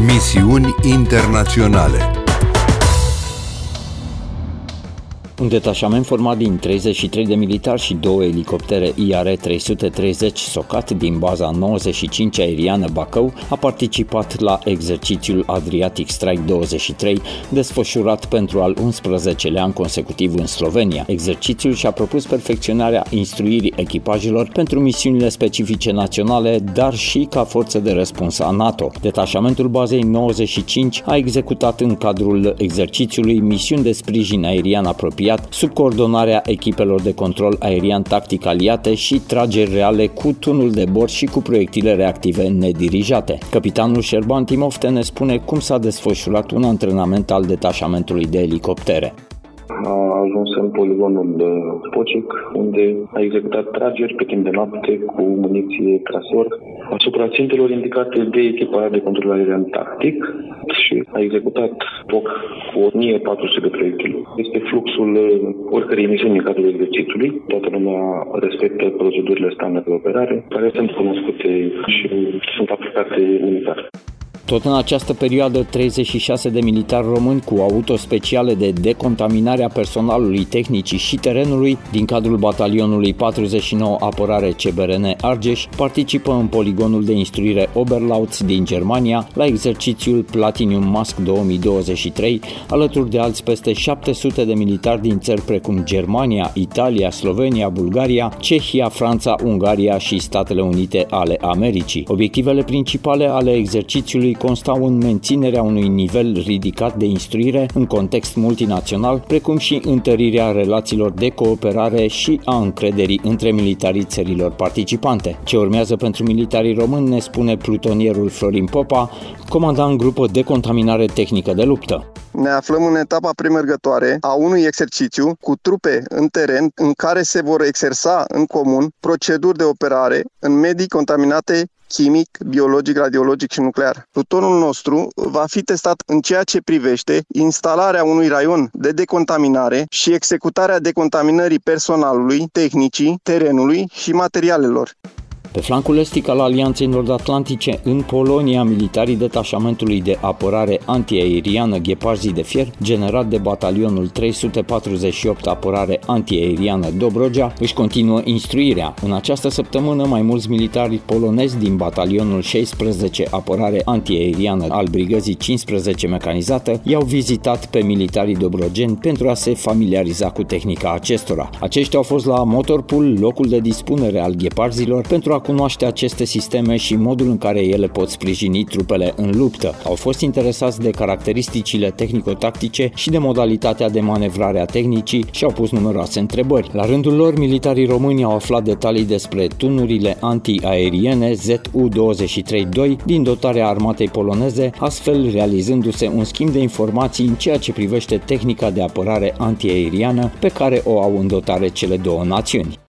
Misiuni internaționale. Un detașament format din 33 de militari și 2 elicoptere IR-330 Socat din baza 95 aeriană Bacău a participat la exercițiul Adriatic Strike 23, desfășurat pentru al 11-lea an consecutiv în Slovenia. Exercițiul și-a propus perfecționarea instruirii echipajelor pentru misiunile specifice naționale, dar și ca forță de răspuns a NATO. Detașamentul bazei 95 a executat în cadrul exercițiului misiuni de sprijin aerian apropiat sub coordonarea echipelor de control aerian tactic aliate și trageri reale cu tunul de bord și cu proiectile reactive nedirijate. Capitanul Șerban Timofte ne spune cum s-a desfășurat un antrenament al detașamentului de elicoptere. A ajuns în poligonul Pocic, unde a executat trageri pe timp de noapte cu muniție trasor asupra țintelor indicate de echipa de control aerian tactic și a executat foc cu 1400 de proiectile. Este fluxul oricărei misiuni în cadrul exercițiului. Toată lumea respectă procedurile standard de operare, care sunt cunoscute și sunt aplicate unitar. Tot în această perioadă, 36 de militari români cu auto speciale de decontaminare a personalului, tehnicii și terenului din cadrul batalionului 49 Apărare CBRN Argeș participă în poligonul de instruire Oberlautz din Germania la exercițiul Platinum Mask 2023, alături de alți peste 700 de militari din țări precum Germania, Italia, Slovenia, Bulgaria, Cehia, Franța, Ungaria și Statele Unite ale Americii. Obiectivele principale ale exercițiului constau în menținerea unui nivel ridicat de instruire în context multinațional, precum și întărirea relațiilor de cooperare și a încrederii între militarii țărilor participante. Ce urmează pentru militarii români ne spune plutonierul Florin Popa, comandant grupă de contaminare tehnică de luptă. Ne aflăm în etapa premergătoare a unui exercițiu cu trupe în teren în care se vor exersa în comun proceduri de operare în medii contaminate chimic, biologic, radiologic și nuclear. Plutonul nostru va fi testat în ceea ce privește instalarea unui raion de decontaminare și executarea decontaminării personalului, tehnicii, terenului și materialelor. Pe flancul estic al Alianței Nord-Atlantice, în Polonia, militarii detașamentului de apărare antiaeriană Gheparzii de Fier, generat de batalionul 348 Apărare antiaeriană Dobrogea, își continuă instruirea. În această săptămână, mai mulți militari polonezi din batalionul 16 Apărare antiaeriană al brigăzii 15 mecanizată i-au vizitat pe militarii dobrogeni pentru a se familiariza cu tehnica acestora. Aceștia au fost la Motorpool, locul de dispunere al gheparzilor, pentru a cunoaște aceste sisteme și modul în care ele pot sprijini trupele în luptă. Au fost interesați de caracteristicile tehnico-tactice și de modalitatea de manevrare a tehnicii și au pus numeroase întrebări. La rândul lor, militarii români au aflat detalii despre tunurile antiaeriene ZU-23-2 din dotarea armatei poloneze, astfel realizându-se un schimb de informații în ceea ce privește tehnica de apărare antiaeriană pe care o au în dotare cele două națiuni.